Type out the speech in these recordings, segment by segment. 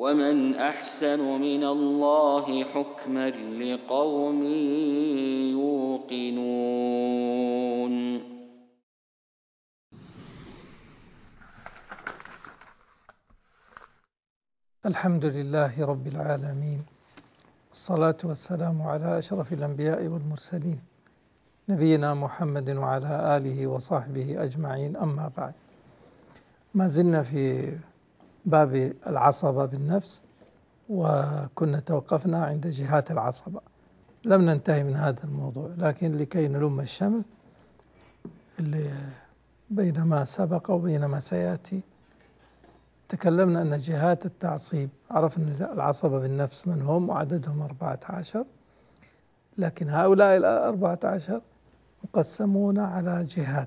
ومن أحسن من الله حكما لقوم يوقنون. الحمد لله رب العالمين، والصلاة والسلام على أشرف الأنبياء والمرسلين نبينا محمد وعلى آله وصحبه أجمعين. أما بعد، ما زلنا في باب العصبة بالنفس، وكنا توقفنا عند جهات العصبة. لم ننتهي من هذا الموضوع، لكن لكي نلم الشمل اللي بين ما سبق وبين ما سيأتي، تكلمنا أن جهات التعصيب، عرفنا العصبة بالنفس من هم وعددهم 14، لكن هؤلاء 14 مقسمون على جهات،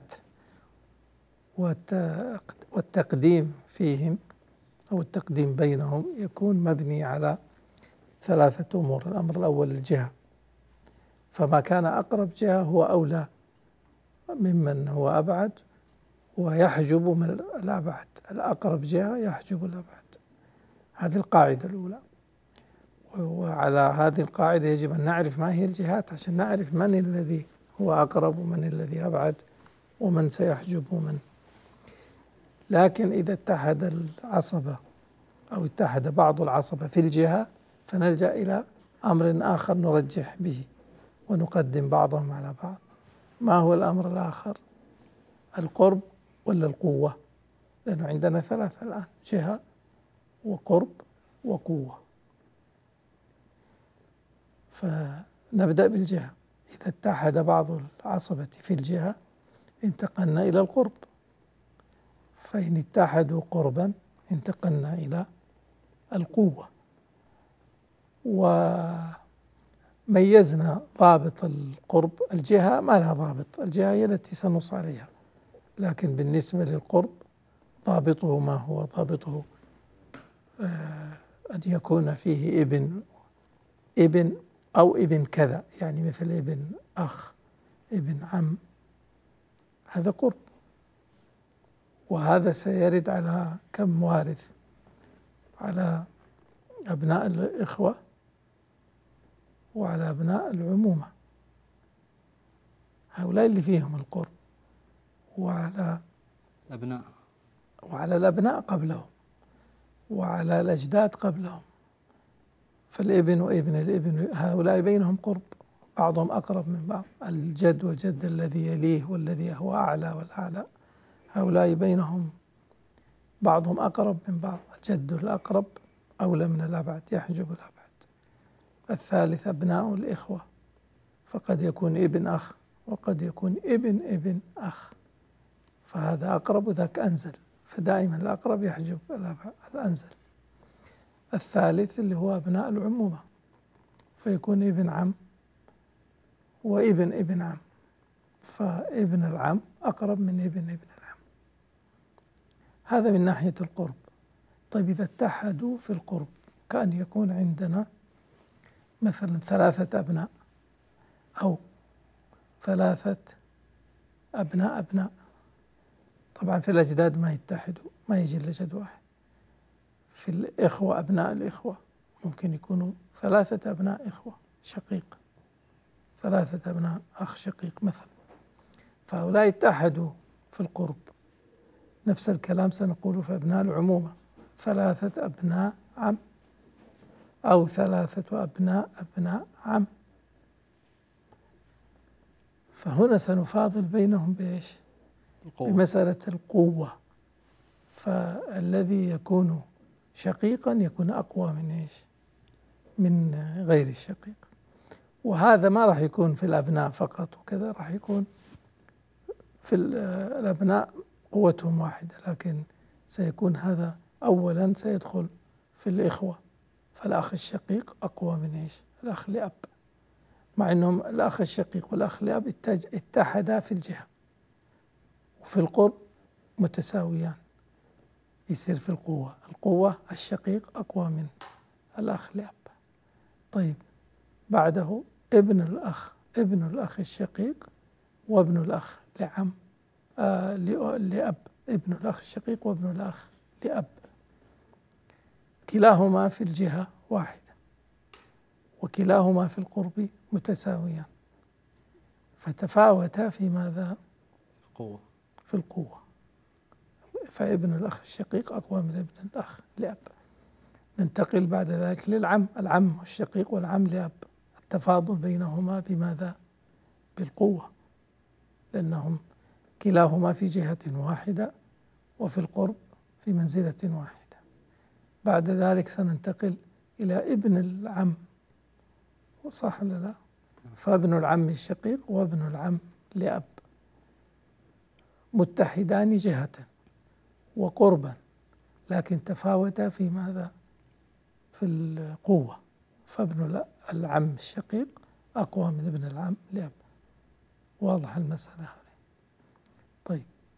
والتقديم فيهم أو التقديم بينهم يكون مبني على 3 أمور. الأمر الأول الجهة، فما كان أقرب جهة هو أولى ممن هو أبعد، ويحجب من الأبعد. الأقرب جهة يحجب الأبعد. هذه القاعدة الأولى، وعلى هذه القاعدة يجب أن نعرف ما هي الجهات عشان نعرف من الذي هو أقرب ومن الذي أبعد ومن سيحجب من. لكن إذا اتحد العصبة أو اتحد بعض العصبة في الجهة، فنلجأ إلى أمر آخر نرجح به ونقدم بعضهم على بعض. ما هو الأمر الآخر؟ القرب ولا القوة؟ لأنه عندنا 3 الآن: جهة وقرب وقوة. فنبدأ بالجهة. إذا اتحد بعض العصبة في الجهة انتقلنا إلى القرب، فإن اتحدوا قربا انتقلنا إلى القوة. وميزنا ضابط القرب. الجهة ما لها ضابط، الجهة هي التي سنص عليها، لكن بالنسبة للقرب ضابطه ما هو؟ ضابطه أن يكون فيه ابن أو ابن كذا، يعني مثل ابن أخ، ابن عم، هذا قرب. وهذا سيرد على كم وارث؟ على أبناء الإخوة وعلى أبناء العمومة، هؤلاء اللي فيهم القرب، وعلى الأبناء قبلهم، وعلى الأجداد قبلهم. فالابن وابن الابن هؤلاء بينهم قرب، بعضهم أقرب من بعض. الجد والجد الذي يليه والذي هو أعلى والأعلى، هؤلاء بينهم بعضهم أقرب من بعض. الجد الأقرب أولى من الأبعد، يحجب الأبعد. الثالث أبناء الإخوة، فقد يكون ابن أخ وقد يكون ابن أخ، فهذا أقرب وذاك أنزل، فدائما الأقرب يحجب الأنزل. الثالث اللي هو أبناء العمومة، فيكون ابن عم وابن عم، فابن العم أقرب من ابن العم. هذا من ناحية القرب. طيب، إذا اتحدوا في القرب، كأن يكون عندنا مثلا 3 أبناء أو 3 أبناء. طبعا في الأجداد ما يتحدوا، ما يجي إلا جد واحد. في الإخوة، أبناء الإخوة ممكن يكونوا 3 أبناء إخوة شقيق، 3 أبناء أخ شقيق مثلا، فهؤلاء اتحدوا في القرب. نفس الكلام سنقوله في أبناء العمومة: 3 أبناء عم أو 3 أبناء عم. فهنا سنفاضل بينهم بإيش؟ بمسألة القوة. فالذي يكون شقيقا يكون أقوى من إيش؟ من غير الشقيق. وهذا ما راح يكون في الأبناء فقط وكذا، راح يكون في الأبناء قوتهم واحدة، لكن سيكون هذا أولا سيدخل في الإخوة. فالأخ الشقيق أقوى من إيش؟ الأخ لأب، مع أنهم الأخ الشقيق والأخ لأب اتحدا في الجهة، وفي القرب متساويان. يصير في القوة الشقيق أقوى من الأخ لأب. طيب، بعده ابن الأخ الشقيق وابن الأخ لعم لأب، ابن الأخ الشقيق وابن الأخ لأب. كلاهما في الجهة واحدة، وكلاهما في القرب متساويان، فتفاوتا في ماذا؟ قوة. في القوة. فابن الأخ الشقيق أقوى من ابن الأخ لأب. ننتقل بعد ذلك للعم. العم الشقيق والعم لأب، التفاضل بينهما بماذا؟ بالقوة، لأنهم كلاهما في جهة واحدة وفي القرب في منزلة واحدة. بعد ذلك سننتقل إلى ابن العم، صح ولا لا؟ فابن العم الشقيق وابن العم لأب متحدان جهة وقربا، لكن تفاوتا في ماذا؟ في القوة. فابن العم الشقيق أقوى من ابن العم لأب. واضح المسألة هذه؟ طيب،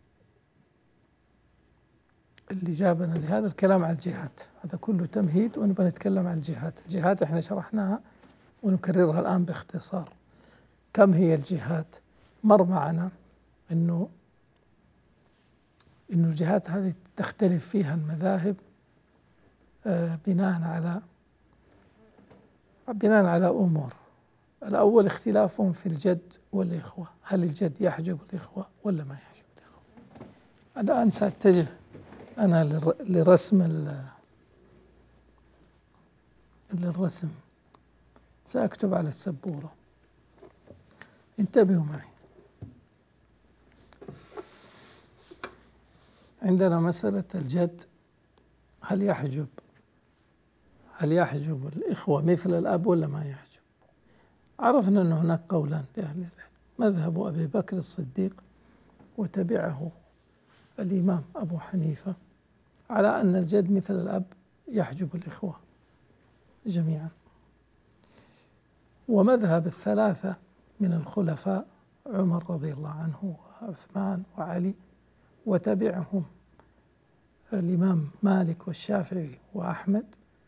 اللي جابنا لهذا الكلام عن الجهات، هذا كله تمهيد ونبغى نتكلم عن الجهات. الجهات احنا شرحناها ونكررها الآن باختصار. كم هي الجهات؟ مر معنا إنه الجهات هذه تختلف فيها المذاهب بناء على أمور. الأول اختلافهم في الجد والإخوة، هل الجد يحجب الإخوة ولا ما يحجب الإخوة؟ الآن سأتجه أنا للرسم، سأكتب على السبورة، انتبهوا معي. عندنا مسألة الجد، هل يحجب الإخوة مثل الأب ولا ما يحجب؟ عرفنا أن هناك قولان لأهل العلم، مذهب أبي بكر الصديق وتبعه الإمام أبو حنيفة على أن الجد مثل الأب يحجب الإخوة جميعا، ومذهب الثلاثة من الخلفاء عمر رضي الله عنه وعثمان وعلي، وتبعهم الإمام مالك والشافعي وأحمد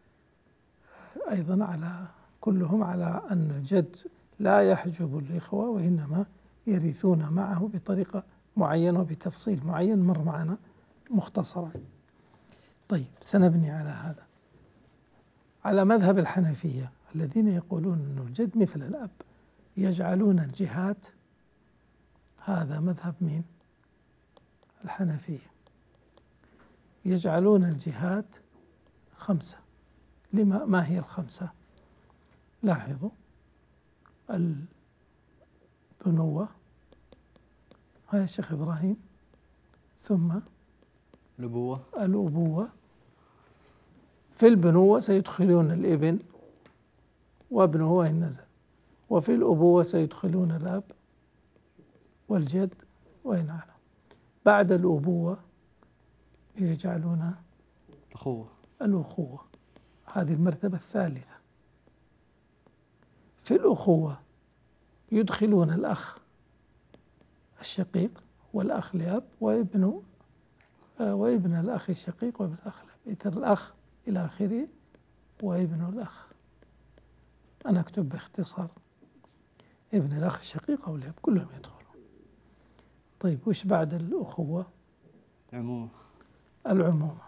أيضا، كلهم على أن الجد لا يحجب الإخوة، وإنما يرثون معه بطريقة معينة وبتفصيل معين مر معنا مختصرا. طيب، سنبني على هذا على مذهب الحنفية الذين يقولون أن الجد مثل الأب، يجعلون الجهات، هذا مذهب مين؟ الحنفية، يجعلون الجهات 5. ما هي 5؟ لاحظوا: البنوة، هاي الشيخ إبراهيم، ثم الأبوة. في البنوة سيدخلون الابن وابنه وإن نزل، وفي الأبوة سيدخلون الأب والجد وإن على. بعد الأبوة يجعلون الأخوة، هذه المرتبة الثالثة. في الأخوة يدخلون الأخ الشقيق والأخ لأب وابن الأخ الشقيق وابن الأخ لأب، إثر الأخ إلى آخره، وابن الأخ. أنا أكتب باختصار ابن الأخ الشقيق أو الأب، كلهم يدخلون. طيب، وش بعد الأخوة؟ العمومة.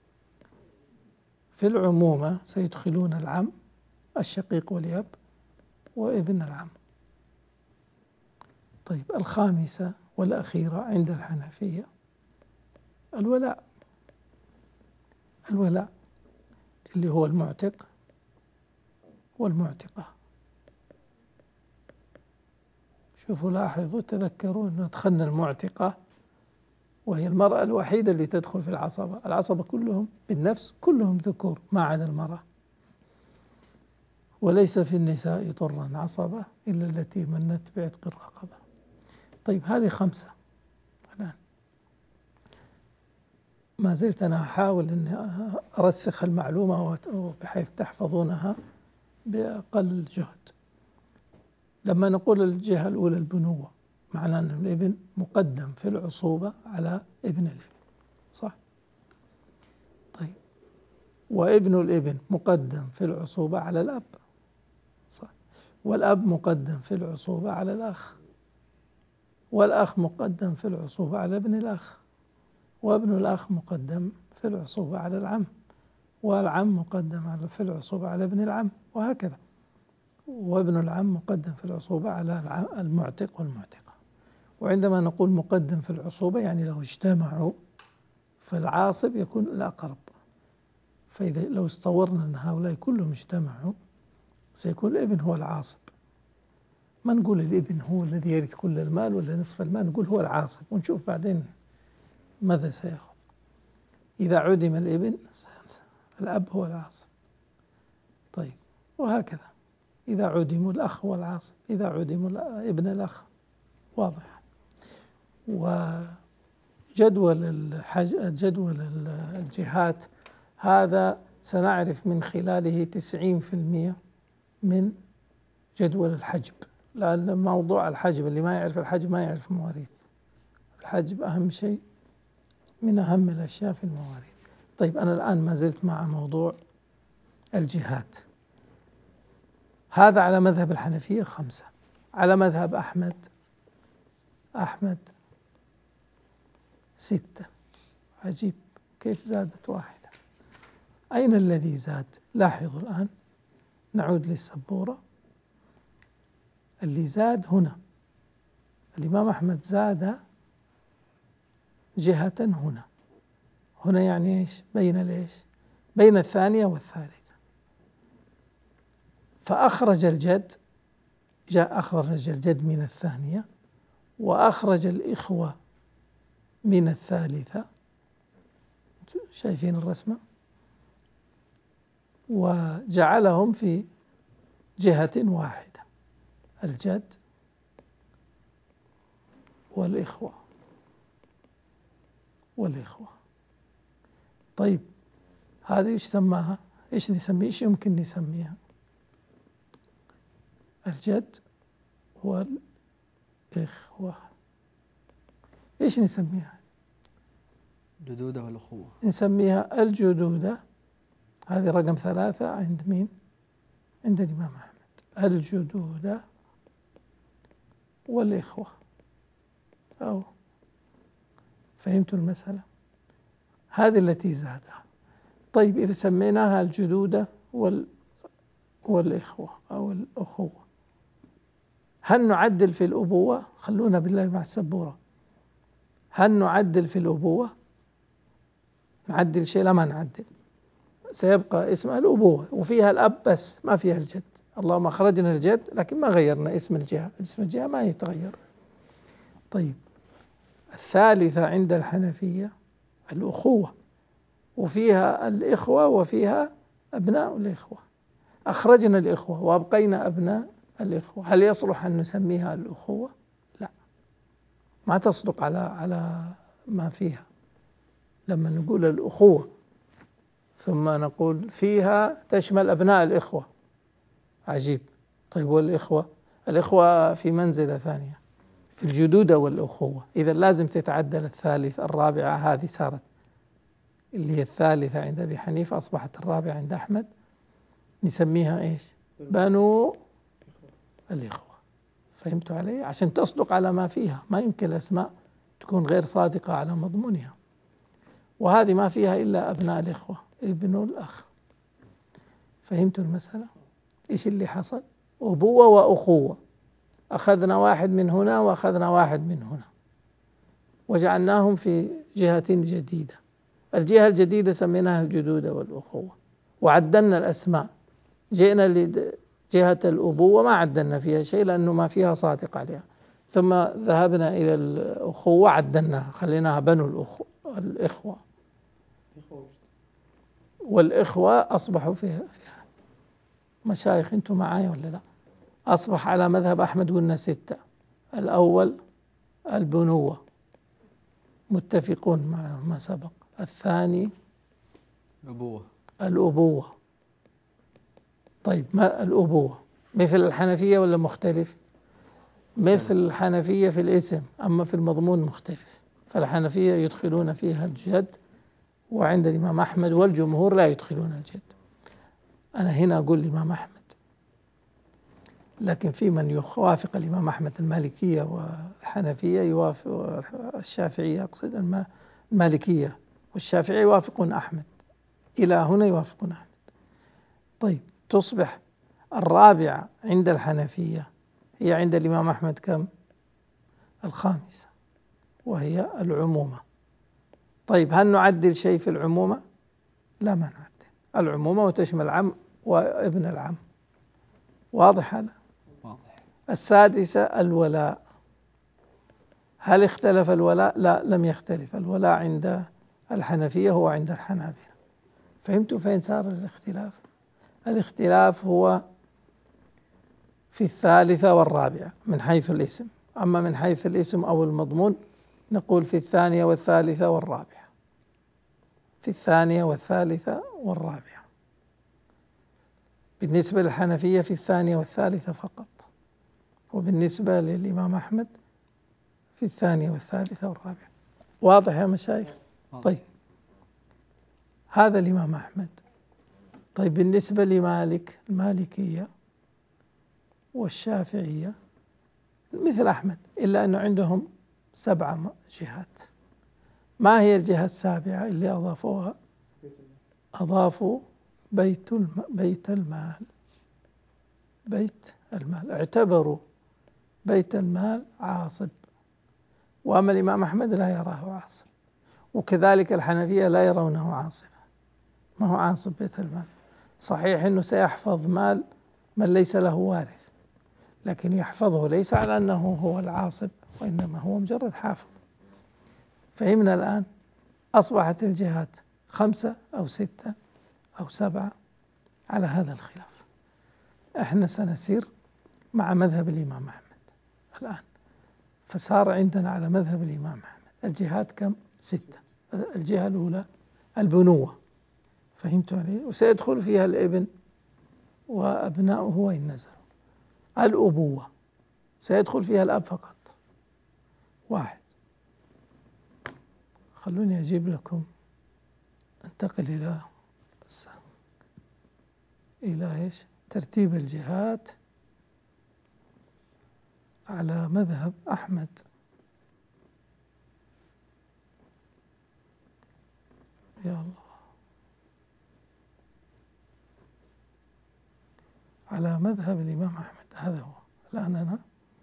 في العمومة سيدخلون العم الشقيق والأب وابن العم. طيب، الخامسة والأخيرة عند الحنفية الولاء اللي هو المعتق والمعتقة. شوفوا، لاحظوا، تذكروا أنه دخلنا المعتقة وهي المرأة الوحيدة اللي تدخل في العصبة كلهم بالنفس، كلهم ذكور ما عدا المرأة. وليس في النساء طرا عصبة إلا التي منت بعتق الرقبة. طيب، هذه 5. الآن ما زلت أنا أحاول أن أرسخ المعلومة بحيث تحفظونها بأقل جهد. لما نقول الجهة الأولى البنوة، معناه أن الابن مقدم في العصوبة على ابن الابن، صح؟ طيب، وابن الابن مقدم في العصوبة على الأب، صح؟ والأب مقدم في العصوبة على الأخ، والأخ مقدم في العصوبة على ابن الأخ، وابن الأخ مقدم في العصوبة على العم، والعم مقدم في العصوبة على ابن العم، وهكذا. وابن العم مقدم في العصوبة على المعتق والمعتقة. وعندما نقول مقدم في العصوبة يعني لو اجتمعوا فالعاصب يكون الأقرب. فإذا لو استورنا أن هؤلاء كلهم اجتمعوا سيكون الابن هو العاصب. ما نقول الابن هو الذي يرث كل المال ولا نصف المال، نقول هو العاصب ونشوف بعدين ماذا سيأخذ. إذا عدم الابن الأب هو العاصب. طيب وهكذا إذا عدم الأخ هو العاصب، إذا عدم ابن الأخ. واضح. وجدول الجهات هذا سنعرف من خلاله 90% من جدول الحجب، لأن موضوع الحجب اللي ما يعرف الحجب ما يعرف المواريث. الحجب أهم شيء من أهم الأشياء في المواريث. طيب أنا الآن ما زلت مع موضوع الجهات. هذا على مذهب الحنفية 5. على مذهب أحمد 6. عجيب كيف زادت واحدة. أين الذي زاد؟ لاحظوا الآن، نعود للسبورة. اللي زاد هنا الإمام أحمد زاد جهة هنا. هنا يعني إيش؟ بين الثانية والثالثة. فأخرج الجد، أخرج الجد من الثانية، وأخرج الإخوة من الثالثة. شايفين الرسمة؟ وجعلهم في جهة واحدة، الجد والإخوة. طيب هذه إيش سماها؟ إيش نسميه؟ إيش يمكن نسميها؟ الجد والإخوة. إيش نسميها؟ جدودة والأخوة. نسميها الجدودة. هذه رقم 3 عند مين؟ عند الإمام أحمد. الجدودة والإخوة. أو فهمتوا المسألة؟ هذه التي زادها. طيب إذا سميناها الجدودة والإخوة أو الأخوة، هل نعدل في الأبوة؟ خلونا بالله مع السبورة. هل نعدل في الأبوة؟ نعدل شيء؟ لا، ما نعدل. سيبقى اسمها الأبوة وفيها الأب بس، ما فيها الجد. اللهم أخرجنا الجد لكن ما غيرنا اسم الجهة. اسم الجهة ما يتغير. طيب الثالثة عند الحنفية الأخوة، وفيها الإخوة وفيها أبناء الإخوة. أخرجنا الإخوة وأبقينا أبناء الإخوة. هل يصلح أن نسميها الأخوة؟ لا، ما تصدق على ما فيها. لما نقول الأخوة ثم نقول فيها تشمل أبناء الإخوة، عجيب. طيب والإخوة في منزلة ثانية في الجدودة والأخوة. إذا لازم تتعدل الثالث الرابعة. هذه صارت اللي هي الثالثة عند أبي حنيفة، أصبحت الرابعة عند أحمد. نسميها إيش؟ بنو الإخوة. فهمتوا علي؟ عشان تصدق على ما فيها. ما يمكن الأسماء تكون غير صادقة على مضمونها. وهذه ما فيها إلا أبناء الإخوة، ابن الأخ. فهمتوا المسألة؟ إيش اللي حصل؟ أبوة وأخوة. أخذنا واحد من هنا وأخذنا واحد من هنا وجعلناهم في جهة جديدة. الجهة الجديدة سميناها الجدودة والأخوة وعدلنا الأسماء. جئنا لجهة الأبوة ما عدلنا فيها شيء لأنه ما فيها صادق عليها. ثم ذهبنا إلى الأخوة عدلناها، خليناها بنو الإخوة. والإخوة أصبحوا فيها مشايخ. أنتم معايا ولا لا؟ أصبح على مذهب أحمد قلنا 6. الأول البنوة، متفقون مع ما سبق. الثاني الأبوة. طيب ما الأبوة؟ مثل الحنفية ولا مختلف؟ مثل الحنفية في الاسم، أما في المضمون مختلف. فالحنفية يدخلون فيها الجد، وعند الإمام أحمد والجمهور لا يدخلون الجد. أنا هنا أقول الإمام أحمد، لكن في من يوافق الإمام أحمد المالكية والحنفية، يوافق الشافعية، أقصد المالكية والشافعية يوافقون أحمد إلى هنا يوافقون أحمد. طيب تصبح الرابعة عند الحنفية هي عند الإمام أحمد كم؟ الخامسة، وهي العمومة. طيب هل نعدل شيء في العمومة؟ لا، ما نعدل العمومة وتشمل العم وابن العم. واضح هذا؟ السادسة الولاء. هل اختلف الولاء؟ لا، لم يختلف. الولاء عند الحنفية هو عند الحنابلة. فهمتوا فين صار الاختلاف؟ الاختلاف هو في الثالثة والرابعة من حيث الاسم، أما من حيث الاسم أو المضمون نقول في الثانية والثالثة والرابعة، في الثانية والثالثة والرابعة. بالنسبة للحنفية في الثانية والثالثة فقط، وبالنسبة للإمام أحمد في الثانية والثالثة والرابعة. واضح يا مشايخ؟ طيب هذا الإمام أحمد. طيب بالنسبة لمالك، المالكية والشافعية مثل أحمد، إلا أنه عندهم 7 جهات. ما هي الجهة السابعة اللي أضافوها؟ أضافوا بيت المال. بيت المال، اعتبروا بيت المال عاصب، وأما الإمام أحمد لا يراه عاصب، وكذلك الحنفية لا يرونه عاصبا. ما هو عاصب بيت المال، صحيح أنه سيحفظ مال من ليس له وارث، لكن يحفظه ليس على أنه هو العاصب، وإنما هو مجرد حافظ. فهمنا الآن؟ أصبحت الجهات 5 أو 6 أو 7 على هذا الخلاف. احنا سنسير مع مذهب الإمام أحمد الآن. فصار عندنا على مذهب الإمام أحمد الجهات كم؟ 6. الجهة الأولى البنوة، فهمتوا عليه؟ وسيدخل فيها الابن وأبناؤه وإن نزلوا. الأبوة سيدخل فيها الأب فقط. 1. خلوني أجيب لكم، انتقل إلى إيش؟ ترتيب الجهات على مذهب أحمد. يا الله، على مذهب الإمام أحمد، هذا هو الآن أنا.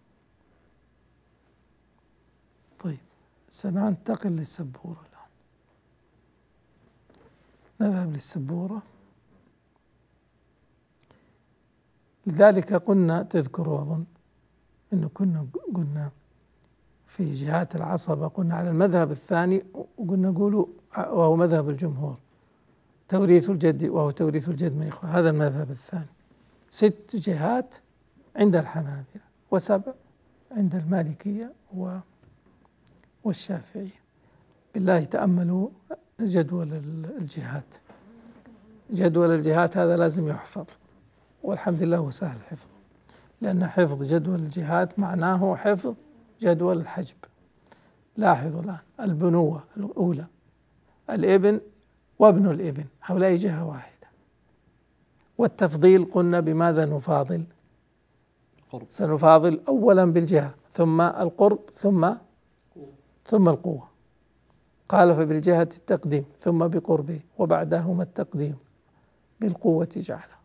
طيب سننتقل للسبورة الآن، نذهب للسبورة. لذلك قلنا، تذكروا أظن أنه قلنا في جهات العصبة قلنا على المذهب الثاني، وقلنا قولوا وهو مذهب الجمهور توريث الجد، وهو توريث الجد من إخوة، هذا المذهب الثاني. 6 جهات عند الحنابلة، و7 عند المالكية والشافعية. بالله تأملوا جدول الجهات. جدول الجهات هذا لازم يحفظ، والحمد لله هو سهل حفظ، لأن حفظ جدول الجهات معناه حفظ جدول الحجب. لاحظوا الآن، البنوة الأولى الابن وابن الابن، هؤلاء جهة واحدة. والتفضيل قلنا بماذا نفاضل؟ سنفاضل أولا بالجهة، ثم القرب، ثم القوة. قال فبالجهة التقديم، ثم بقربه، وبعدهما التقديم بالقوة جعله.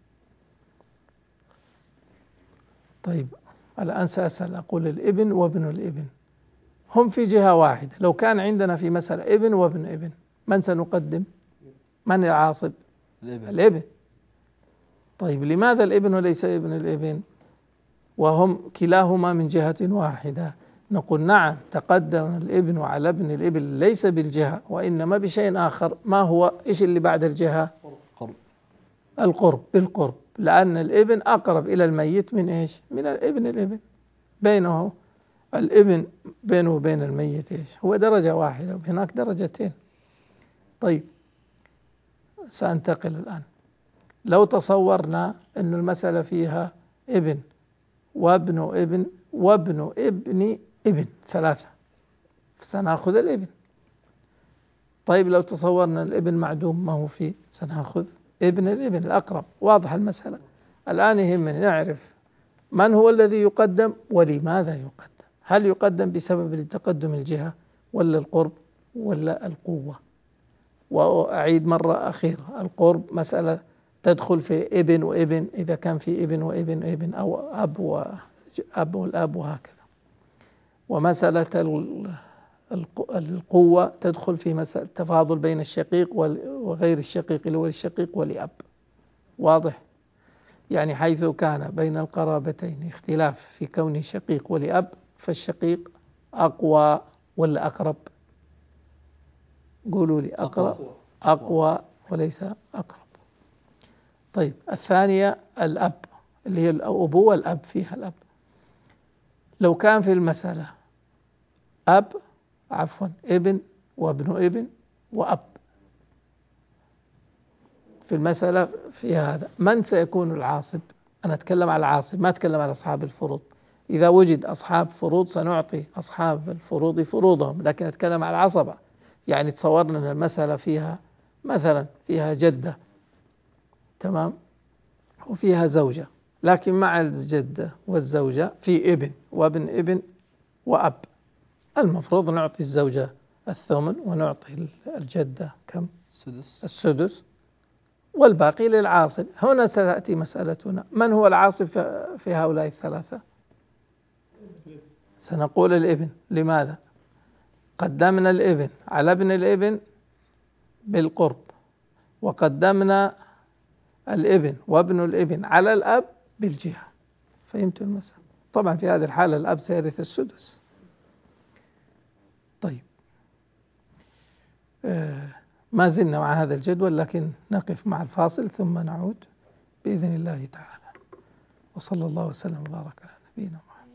طيب الآن سأسأل، أقول الابن وابن الابن هم في جهة واحدة. لو كان عندنا في مسألة ابن وابن ابن، من سنقدم؟ من العاصب؟ الابن. طيب لماذا الابن وليس ابن الابن وهم كلاهما من جهة واحدة؟ نقول نعم، تقدم الابن على ابن الابن ليس بالجهة، وإنما بشيء آخر. ما هو؟ إيش اللي بعد الجهة؟ القرب. بالقرب، لأن الابن أقرب إلى الميت من إيش؟ من الابن. بينه الابن بينه وبين الميت إيش؟ هو درجة واحدة، وهناك درجتين. طيب سأنتقل الآن. لو تصورنا أن المسألة فيها ابن وابن ابن وابن ابن ابن 3، سنأخذ الابن. طيب لو تصورنا الابن معدوم، ما هو فيه؟ سنأخذ ابن الابن الأقرب. واضح المسألة؟ الآن يهمنا نعرف من هو الذي يقدم ولماذا يقدم. هل يقدم بسبب تقدم الجهة، ولا القرب، ولا القوة؟ وأعيد مرة أخيرة، القرب مسألة تدخل في ابن وابن إذا كان في ابن وابن وابن، أو أب وأب والأب وهكذا. ومسألة القوة تدخل في مسألة التفاضل بين الشقيق وغير الشقيق اللي هو الشقيق ولأب. واضح؟ يعني حيث كان بين القرابتين اختلاف في كون شقيق ولأب، فالشقيق أقوى ولا أقرب؟ قولوا لي. أقوى وليس أقرب. طيب الثانية الأب، اللي هي الأبوة، الأب فيها الأب. لو كان في المسألة ابن وابن ابن وأب، في المسألة في هذا من سيكون العاصب؟ أنا أتكلم على العاصب، ما أتكلم على أصحاب الفروض. إذا وجد أصحاب فروض سنعطي أصحاب الفروض فروضهم، لكن أتكلم على العصبة. يعني تصورنا أن المسألة فيها مثلا فيها جدة، تمام، وفيها زوجة، لكن مع الجدة والزوجة في ابن وابن ابن وأب. المفروض نعطي الزوجة الثمن ونعطي الجدة كم؟ السدس، والباقي للعاصب. هنا ستأتي مسألتنا، من هو العاصب في هؤلاء الثلاثة؟ سنقول الابن. لماذا؟ قدمنا الابن على ابن الابن بالقرب، وقدمنا الابن وابن الابن على الأب بالجهة. فهمت المسألة؟ طبعا في هذه الحالة الأب سيرث السدس. طيب ما زلنا مع هذا الجدول، لكن نقف مع الفاصل ثم نعود بإذن الله تعالى. وصلى الله وسلم وبارك على نبينا محمد.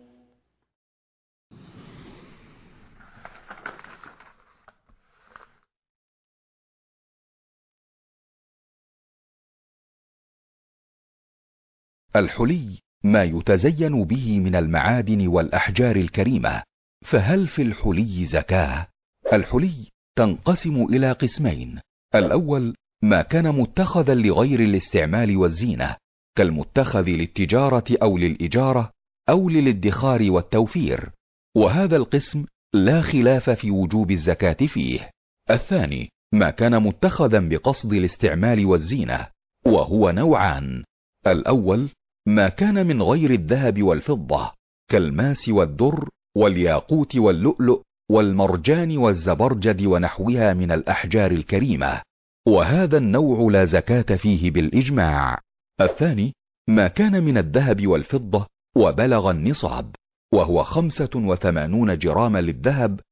الحلي ما يتزين به من المعادن والأحجار الكريمة. فهل في الحلي زكاة؟ الحلي تنقسم إلى قسمين: الأول ما كان متخذا لغير الاستعمال والزينة، كالمتخذ للتجارة أو للإجارة أو للادخار والتوفير، وهذا القسم لا خلاف في وجوب الزكاة فيه. الثاني ما كان متخذا بقصد الاستعمال والزينة، وهو نوعان: الأول ما كان من غير الذهب والفضة، كالماس والدر والياقوت واللؤلؤ والمرجان والزبرجد ونحوها من الأحجار الكريمة، وهذا النوع لا زكاة فيه بالإجماع. الثاني ما كان من الذهب والفضة وبلغ النصاب، وهو 85 جراما للذهب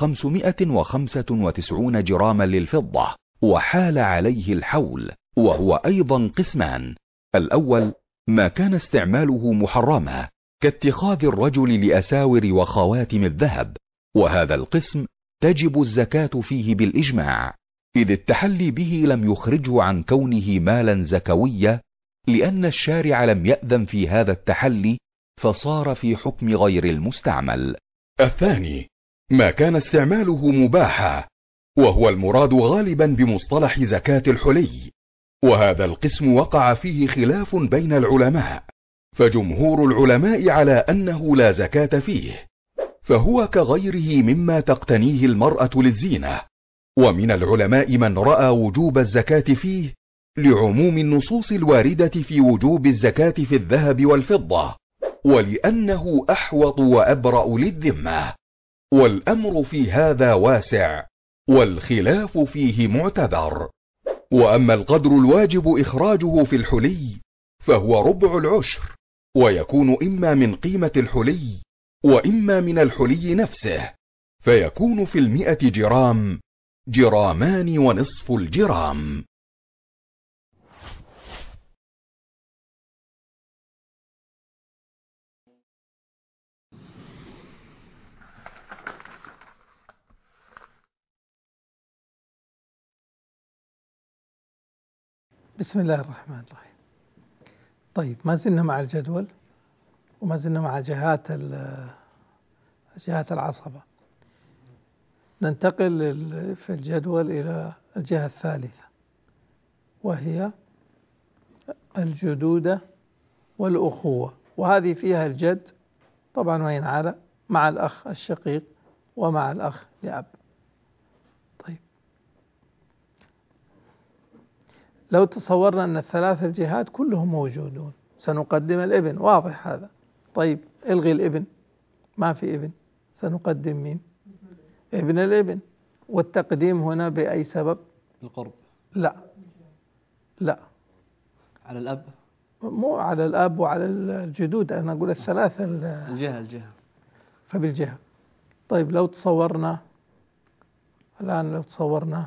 و595 جراما للفضة، وحال عليه الحول، وهو أيضا قسمان: الأول ما كان استعماله محرما، كاتخاذ الرجل لأساور وخواتم الذهب، وهذا القسم تجب الزكاة فيه بالإجماع، إذ التحلي به لم يخرجه عن كونه مالا زكويا، لأن الشارع لم يأذن في هذا التحلي، فصار في حكم غير المستعمل. الثاني ما كان استعماله مباحا، وهو المراد غالبا بمصطلح زكاة الحلي، وهذا القسم وقع فيه خلاف بين العلماء، فجمهور العلماء على أنه لا زكاة فيه، فهو كغيره مما تقتنيه المرأة للزينة. ومن العلماء من رأى وجوب الزكاة فيه لعموم النصوص الواردة في وجوب الزكاة في الذهب والفضة، ولأنه أحوط وأبرأ للذمة، والأمر في هذا واسع، والخلاف فيه معتبر. وأما القدر الواجب إخراجه في الحلي فهو ربع العشر، ويكون إما من قيمة الحلي وإما من الحلي نفسه، فيكون في 100 جرام جرامان ونصف الجرام. بسم الله الرحمن الرحيم. طيب ما زلنا مع الجدول، وما زلنا مع جهات العصبة. ننتقل في الجدول إلى الجهة الثالثة، وهي الجدودة والأخوة، وهذه فيها الجد طبعا وين على مع الأخ الشقيق ومع الأخ لأب. طيب لو تصورنا أن الثلاث الجهات كلهم موجودون سنقدم الابن، واضح هذا. طيب الغي الابن، ما في ابن، سنقدم مين؟ ابن الابن. والتقديم هنا بأي سبب؟ القرب. لا لا، على الأب، مو على الأب وعلى الجدود، أنا أقول الثلاثة الجهة. فبالجهة. طيب لو تصورنا الآن، لو تصورنا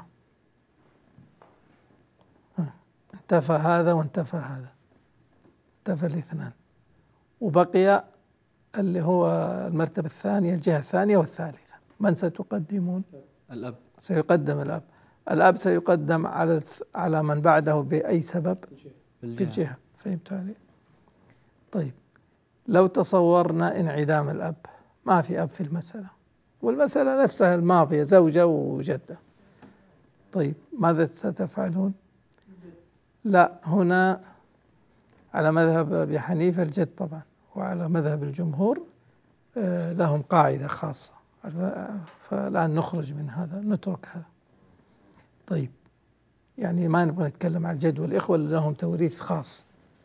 انتفى هذا وانتفى هذا، انتفى الاثنان، وبقي اللي هو المرتبة الثانية، الجهة الثانية والثالثة، من ستقدمون؟ الأب. سيقدم الأب. الأب سيقدم على من بعده بأي سبب؟ بالجهة. فهمت علي؟ طيب لو تصورنا انعدام الأب، ما في أب في المسألة، والمسألة نفسها الماضية، زوجة وجدة. طيب ماذا ستفعلون؟ لا، هنا على مذهب أبي حنيفة الجد طبعا، وعلى مذهب الجمهور لهم قاعدة خاصة، فالآن نخرج من هذا، نترك هذا. طيب يعني ما نبغى نتكلم عن الجد والإخوة اللي لهم توريث خاص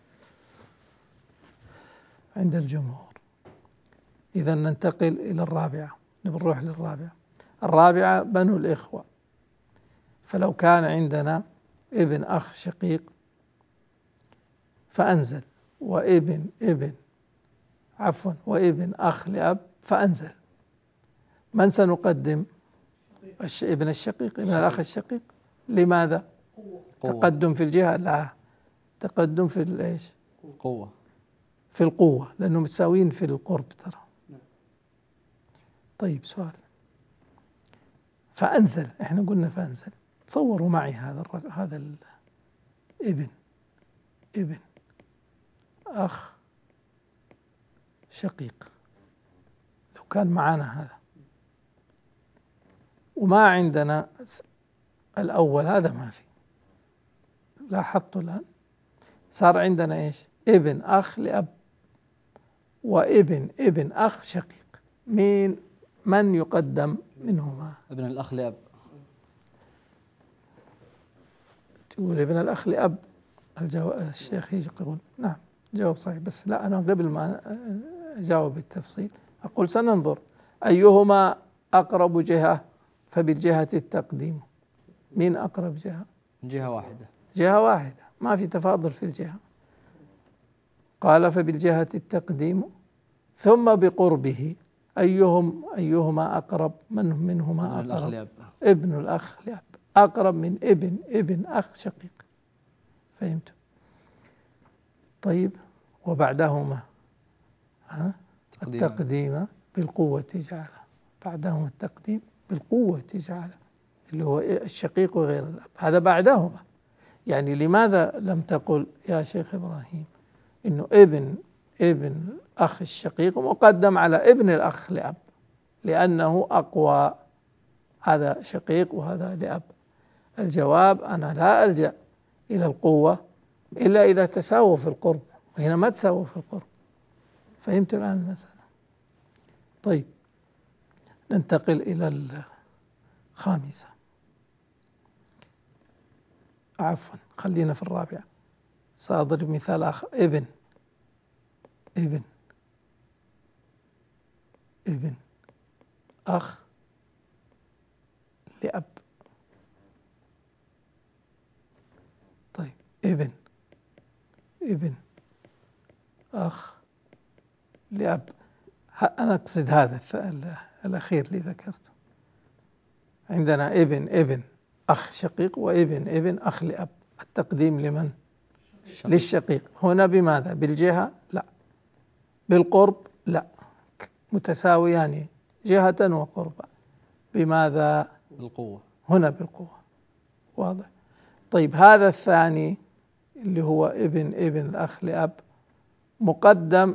عند الجمهور. إذا ننتقل إلى الرابعة، نروح للرابعة. الرابعة بنو الإخوة. فلو كان عندنا ابن أخ شقيق فأنزل، وابن أخ لأب فأنزل، من سنقدم؟ ابن الشقيق، ابن الأخ الشقيق. لماذا؟ قوة. تقدم في الجهة؟ لا، تقدم في إيش؟ قوة. في القوة، لأنه متساويين في القرب ترى. طيب سؤال، فأنزل، احنا قلنا فأنزل، تصوروا معي هذا ابن أخ شقيق، لو كان معنا هذا وما عندنا الأول، هذا ما في، لاحظتوا الآن صار عندنا إيش؟ ابن أخ لأب وابن أخ شقيق. من يقدم منهما؟ ابن الأخ لأب. تقول ابن الأخ لأب، الشيخ يقول نعم، جواب صحيح، بس لا، أنا قبل ما أجاوب بالتفصيل أقول سننظر أيهما أقرب جهة، فبالجهة التقديم. مين أقرب جهة؟ جهة واحدة. جهة واحدة، ما في تفاضل في الجهة. قال فبالجهة التقديم، ثم بقربه أيهما أقرب، من منهما ابن أقرب؟ الأخ لأب. ابن الأخ لأب أقرب من ابن أخ شقيق. فهمت؟ طيب وبعدهما التقديم بالقوة جعله، بعدهما التقديم بالقوة جعله، اللي هو الشقيق وغير الأب، هذا بعدهما. يعني لماذا لم تقل يا شيخ إبراهيم إنه ابن أخ الشقيق مقدم على ابن الأخ لأب؟ لأنه أقوى، هذا شقيق وهذا لأب. الجواب أنا لا ألجأ إلى القوة إلا إذا تساووا في القرب، وهنا ما تساووا في القرب. فهمت الآن المسألة؟ طيب ننتقل إلى الخامسة، عفوا خلينا في الرابعة. سأضرب مثال آخر، ابن أخ لأب. طيب ابن أخ لأب، أنا أقصد هذا الأخير اللي ذكرته. عندنا ابن أخ شقيق وابن أخ لأب، التقديم لمن؟ للشقيق. هنا بماذا؟ بالجهة؟ لا. بالقرب؟ لا، متساويان جهة وقربا. بماذا؟ بالقوة. هنا بالقوة، واضح. طيب هذا الثاني اللي هو ابن الأخ لأب مقدم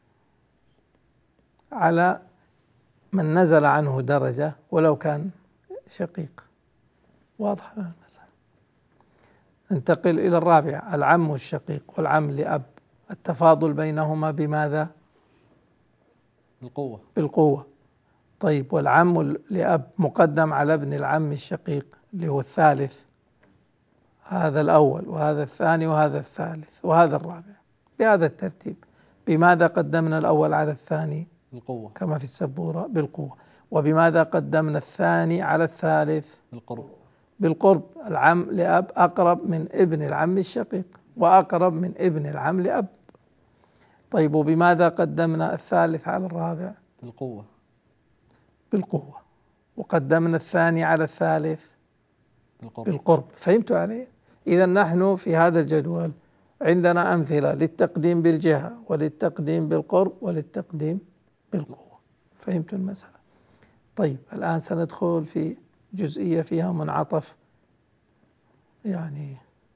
على من نزل عنه درجة ولو كان شقيق. واضح المسألة. ننتقل إلى الرابعة، العم الشقيق والعم لأب، التفاضل بينهما بماذا؟ بالقوة. بالقوة. طيب والعم لأب مقدم على ابن العم الشقيق اللي هو الثالث، هذا الأول وهذا الثاني وهذا الثالث وهذا الرابع بهذا الترتيب. بماذا قدمنا الأول على الثاني؟ القوة. كما في السبورة بالقوة. وبماذا قدمنا الثاني على الثالث؟ القرب. بالقرب. العم لأب أقرب من ابن العم الشقيق وأقرب من ابن العم لأب. طيب وبماذا قدمنا الثالث على الرابع؟ القوة. بالقوة. وقدمنا الثاني على الثالث القرب. بالقرب. فهمتوا علي؟ إذا نحن في هذا الجدول عندنا أمثلة للتقديم بالجهة وللتقديم بالقرب وللتقديم بالقوة. فهمتوا المسألة؟ طيب الآن سندخل في جزئية فيها منعطف، يعني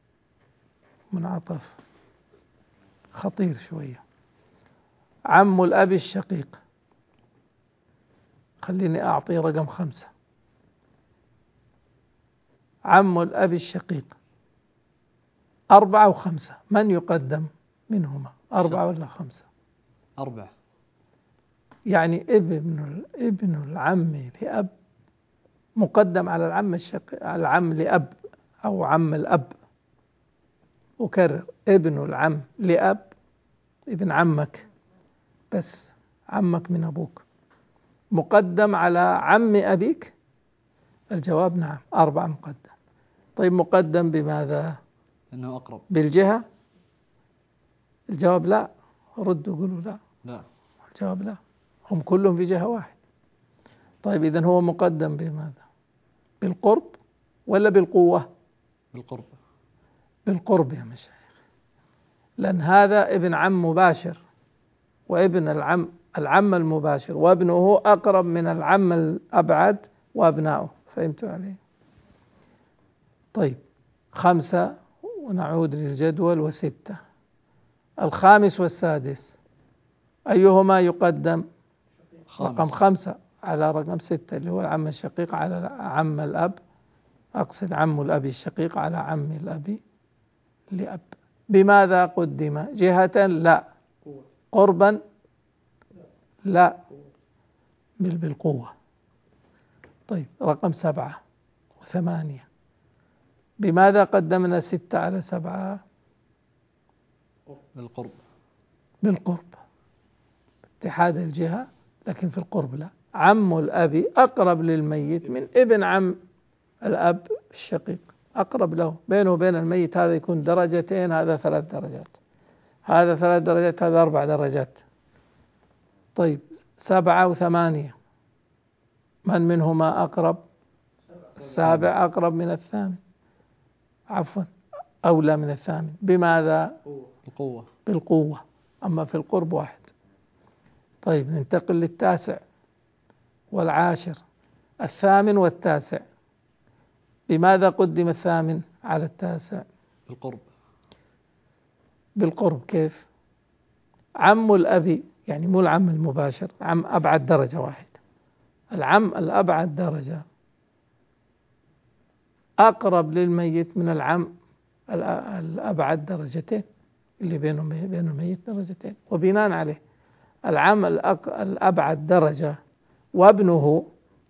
منعطف خطير شوية. عم الأب الشقيق، خليني أعطي رقم 5. عم الأب الشقيق 4 و5، من يقدم منهما؟ 4 ولا 5؟ 4. يعني ابن العم لأب مقدم على العم الشقيق، على العم لأب أو عم الأب. أكرر، ابن العم لأب، ابن عمك بس، عمك من أبوك، مقدم على عم أبيك. الجواب نعم، 4 مقدم. طيب مقدم بماذا؟ إنه أقرب. بالجهة؟ الجواب لا. ردوا قولوا لا. لا. الجواب لا، هم كلهم في جهة واحد. طيب إذن هو مقدم بماذا؟ بالقرب ولا بالقوة؟ بالقرب. بالقرب يا مشايخ، لأن هذا ابن عم مباشر، وابن العم المباشر وابنه أقرب من العم الأبعد وأبنائه. فهمتوا عليه؟ طيب 5 ونعود للجدول و6. الخامس والسادس أيهما يقدم؟ رقم 5 على رقم 6 اللي هو العم الشقيق على عم الأب، أقصد عم الأب الشقيق على عم الأب لأب. بماذا قدم؟ جهة؟ لا. قربا؟ لا، بالقوة. طيب رقم 7 و8، بماذا قدمنا 6 على 7؟ بالقرب. بالقرب، اتحاد الجهة، لكن في القرب لا. عم الأب أقرب للميت من ابن عم الأب الشقيق، أقرب له، بينه وبين الميت هذا يكون 2 درجات، هذا 3 درجات، هذا 3 درجات، هذا 4 درجات. طيب 7 و8، من منهما أقرب؟ 7 أقرب من الثامن، عفوا أولى من الثامن. بماذا؟ القوة. بالقوة. أما في القرب 1. طيب ننتقل للتاسع والعاشر. 8 و9، بماذا قدم 8 على 9؟ بالقرب. بالقرب. كيف؟ عم الأب، يعني مو العم المباشر، عم أبعد درجة 1. العم الأبعد درجة أقرب للميت من العم الأبعد 2 درجات، اللي بينهم بين الميت 2 درجات. وبناء عليه العم الأبعد درجة وابنه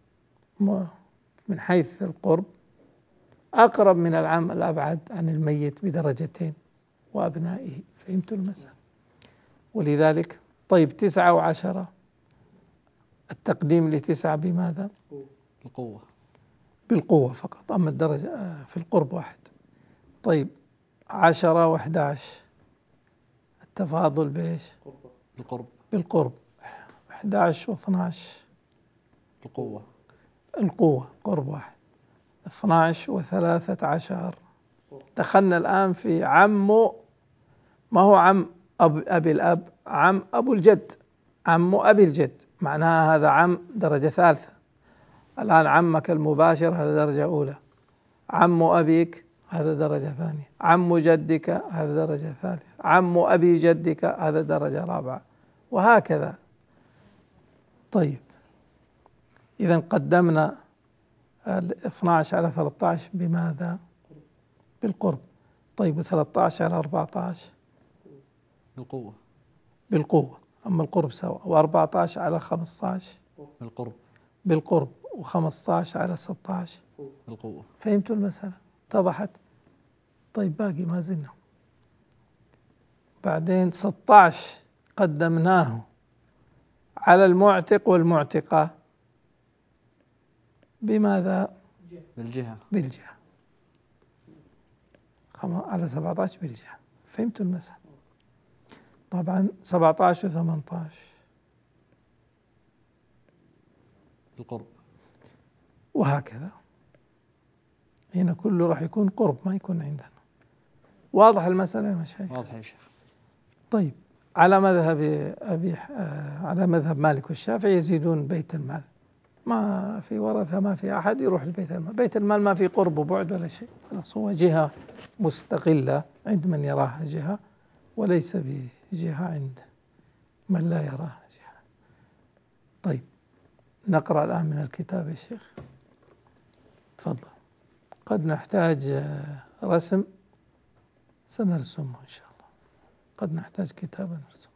من حيث القرب أقرب من العم الأبعد عن الميت ب2 درجات وأبنائه. فهمتوا المسألة؟ ولذلك طيب 9 و10، التقديم ل9 بماذا؟ القوة. بالقوة فقط، أما الدرجة في القرب 1. طيب 10 و11، التفاضل بإيش؟ بالقرب. بالقرب. 11 و12، القوة. القوة قرب 1. 12 و13، دخلنا الآن في عم، ما هو عم أبي الأب، عم أبو الجد، عم أبي الجد، معناها هذا عم درجة 3. الآن عمك المباشر هذا درجة أولى، عم أبيك هذا درجة 2، عم جدك هذا درجة 3، عم أبي جدك هذا درجة 4، وهكذا. طيب إذا قدمنا 12 على 13 بماذا؟ بالقرب. طيب 13 على 14؟ بالقوة. بالقوة، أما القرب سواء. و14 على 15؟ بالقرب. بالقرب. و15 على 16؟ بالقوة. فهمتوا المسألة؟ اتضحت؟ طيب باقي ما زلنا. بعدين 16 قدمناه على المعتق والمعتقة بماذا؟ بالجهة. بالجهة. على 17 بالجهة. فهمتوا المسألة؟ طبعا 17 و18 القرب. وهكذا. هنا كله راح يكون قرب، ما يكون عندنا. واضح المسألة يا مشايخ؟ واضح يا شيخ. طيب على مذهب على مذهب مالك والشافعي يزيدون بيت المال، ما في ورثة، ما في أحد يروح لبيت المال. بيت المال ما في قرب وبعد ولا شيء، خلاص هو جهة مستقلة عند من يراها جهة، وليس بجهة عند من لا يراها جهة. طيب نقرأ الآن من الكتاب يا شيخ. تفضل. قد نحتاج رسم، سنرسمه إن شاء الله. قد نحتاج كتابا نرسمه.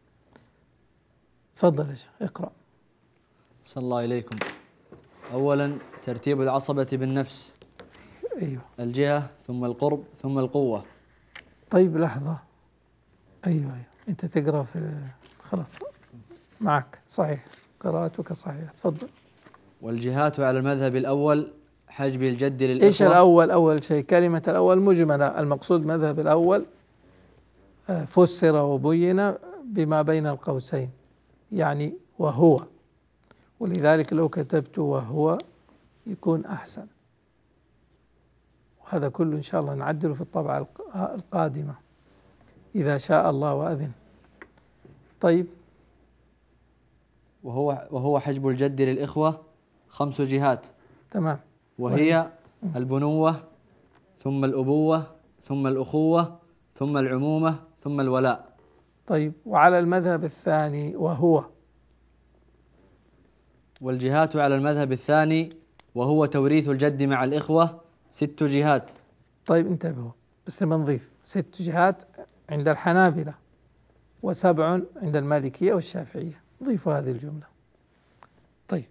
تفضل يا شيخ اقرأ. صلى الله إليكم. أولا ترتيب العصبة بالنفس. أيوه. الجهة ثم القرب ثم القوة. طيب لحظة. أيوه أنت تقرأ في خلاص معك صحيح، قراءتك صحيحة. تفضل. والجهات على المذهب الأول حجب الجد للإخوة. إيش الأول؟ أول شيء كلمة الأول مجملة، المقصود مذهب الأول فسر وبين بما بين القوسين، يعني وهو، ولذلك لو كتبت وهو يكون أحسن. وهذا كله إن شاء الله نعدله في الطبعة القادمة إذا شاء الله وأذن. طيب. وهو حجب الجد للإخوة 5 جهات. تمام. وهي البنوة ثم الأبوة ثم الأخوة ثم العمومة ثم الولاء. طيب وعلى المذهب الثاني وهو؟ والجهات على المذهب الثاني وهو توريث الجد مع الإخوة 6 جهات. طيب انتبهوا بس بنضيف 6 جهات عند الحنابلة و7 عند المالكية والشافعية. ضيفوا هذه الجملة. طيب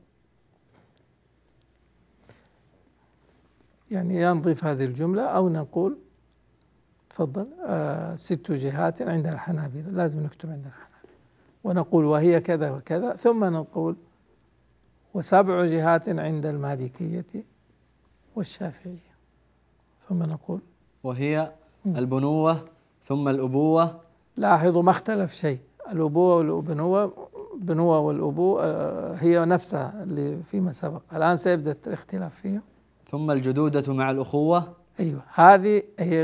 يعني يا نضيف هذه الجملة أو نقول تفضل 6 جهات عند الحنابلة، لازم نكتب عند الحنابلة، ونقول وهي كذا وكذا، ثم نقول 7 جهات عند المالكية والشافعية، ثم نقول وهي البنوة ثم الأبوة. لاحظوا ما اختلف شيء، الأبوة والبنوة والأبوة هي نفسها اللي فيما سبق، الآن سيبدأ الاختلاف فيها. ثم الجدودة مع الأخوة. أيوة هذه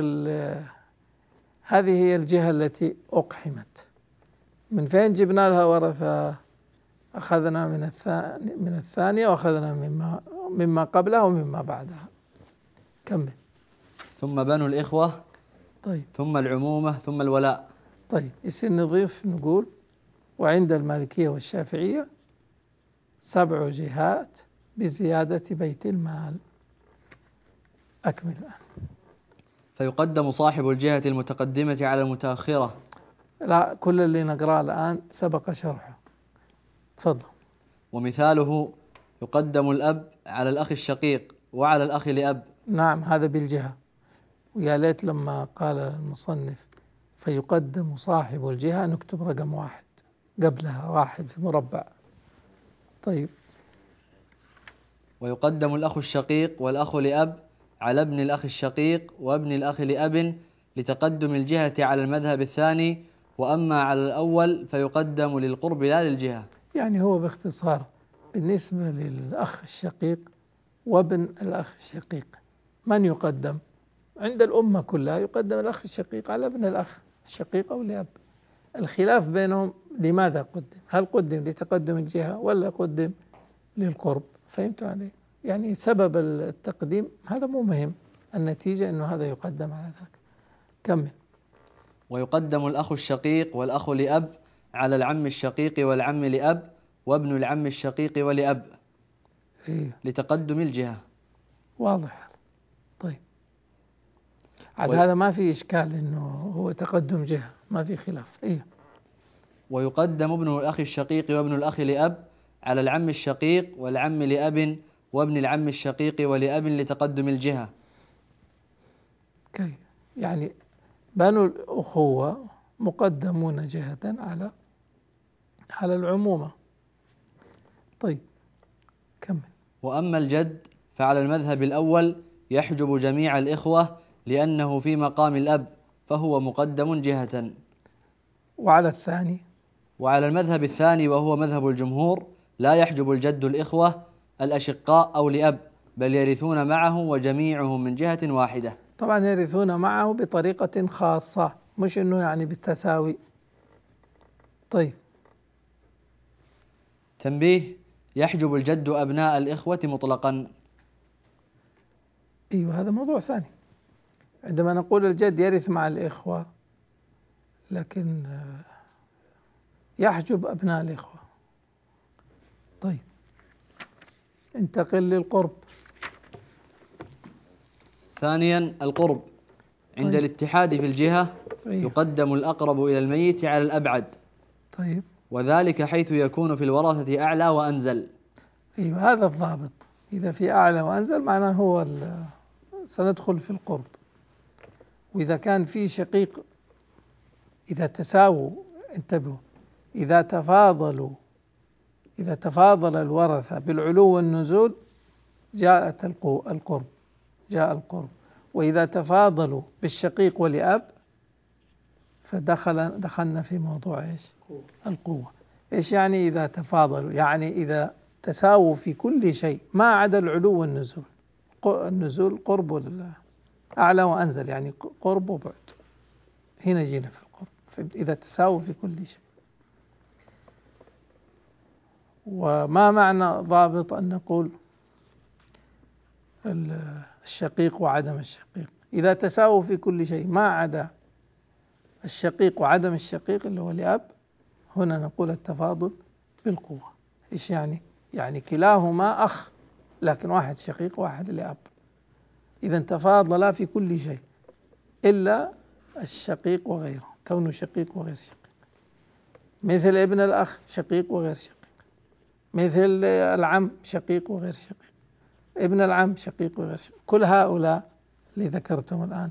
هي الجهة التي أقحمت. من فين جبنا لها ورثة؟ أخذنا من الثانية وأخذنا مما قبلها ومما بعدها. كمل. ثم بنو الإخوة. طيب. ثم العمومة ثم الولاء. طيب يصير نضيف نقول وعند المالكية والشافعية 7 جهات بزيادة بيت المال. أكمل الآن. فيقدم صاحب الجهة المتقدمة على المتأخرة. لا، كل اللي نقرأه الآن سبق شرحه. تفضل. ومثاله يقدم الأب على الأخ الشقيق وعلى الأخ لأب. نعم هذا بالجهة. ويا ليت لما قال المصنف فيقدم صاحب الجهة نكتب رقم 1 قبلها، 1 في مربع. طيب. ويقدم الأخ الشقيق والأخ لأب على ابن الأخ الشقيق وابن الأخ لأب لتقدم الجهة على المذهب الثاني، وأما على الأول فيقدم للقرب لا للجهة. يعني هو باختصار بالنسبة للأخ الشقيق وابن الأخ الشقيق من يقدم؟ عند الأمة كلها يقدم الأخ الشقيق على ابن الأخ الشقيق أو لأب. الخلاف بينهم لماذا قدم؟ هل قدم لتقدم الجهة ولا قدم للقرب؟ فهمتوا علي؟ يعني سبب التقديم هذا مو مهم، النتيجة أنه هذا يقدم على ذاك. كمل. ويقدم الأخ الشقيق والأخ لأب على العم الشقيق والعم لأب وابن العم الشقيق ولأب. إيه. لتقدم الجهة. واضح. طيب على هذا ما في إشكال إنه هو تقدم جهة، ما في خلاف. إيه. ويقدم ابن الأخ الشقيق وابن الأخ لأب على العم الشقيق والعم لأب وابن العم الشقيق ولأب لتقدم الجهة. كيف؟ يعني بنو الأخوة مقدمون جهة على العمومة. طيب كمل. وأما الجد فعلى المذهب الأول يحجب جميع الإخوة لأنه في مقام الأب فهو مقدم جهة. وعلى الثاني؟ وعلى المذهب الثاني وهو مذهب الجمهور لا يحجب الجد الإخوة الأشقاء أو لأب، بل يرثون معه وجميعهم من جهة واحدة. طبعا يرثون معه بطريقة خاصة، مش إنه يعني بالتساوي. طيب. تنبيه: يحجب الجد أبناء الإخوة مطلقا. أيوة، هذا موضوع ثاني. عندما نقول الجد يرث مع الإخوة، لكن يحجب أبناء الإخوة. طيب انتقل للقرب. ثانيا القرب عند طيب. الاتحاد في الجهة أيوة. يقدم الأقرب إلى الميت على الأبعد. طيب. وذلك حيث يكون في الورثة أعلى وأنزل. أيوة، هذا الضابط. إذا في أعلى وأنزل معناه هو سندخل في القرب. وإذا كان في شقيق، إذا تساووا، انتبهوا، إذا تفاضل الورثة بالعلو والنزول جاء القرب. وإذا تفاضلوا بالشقيق ولأب دخلنا في موضوع إيش؟ القوة. إيش يعني إذا تفاضلوا؟ يعني إذا تساووا في كل شيء ما عدا العلو والنزول. النزول قرب أعلى وأنزل، يعني قرب وبعد. هنا جينا في القرب، إذا تساووا في كل شيء. وما معنى ضابط أن نقول الشقيق وعدم الشقيق؟ إذا تساووا في كل شيء ما عدا الشقيق وعدم الشقيق اللي هو لأب، هنا نقول التفاضل بالقوة. إيش يعني؟ يعني كلاهما أخ، لكن واحد شقيق واحد لأب. إذا تفاضلا في كل شيء إلا الشقيق وغيره، كونه شقيق وغير شقيق. مثل ابن الأخ شقيق وغير شقيق، مثل العم شقيق وغير شقيق، ابن العم شقيق وغير شقيق. كل هؤلاء اللي ذكرتم الآن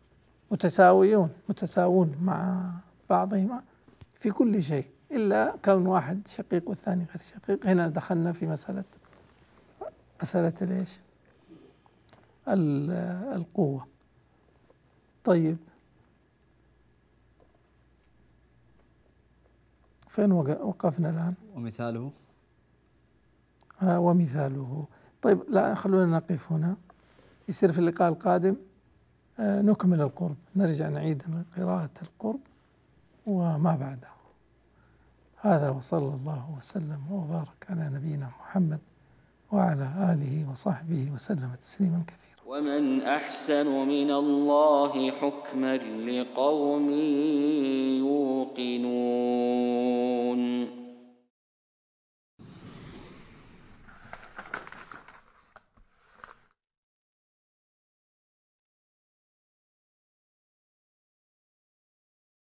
متساوون مع بعضهما في كل شيء إلا كون واحد شقيق والثاني غير شقيق. هنا دخلنا في مسألة ليش؟ القوة. طيب فين وقفنا الآن؟ ومثاله. طيب لا، خلونا نقف هنا، يصير في اللقاء القادم نكمل القرب، نرجع نعيد قراءة القرب وما بعده. هذا وصلى الله وسلم وبارك على نبينا محمد وعلى آله وصحبه وسلم تسليما كثيرا. ومن أحسن من الله حكما لقوم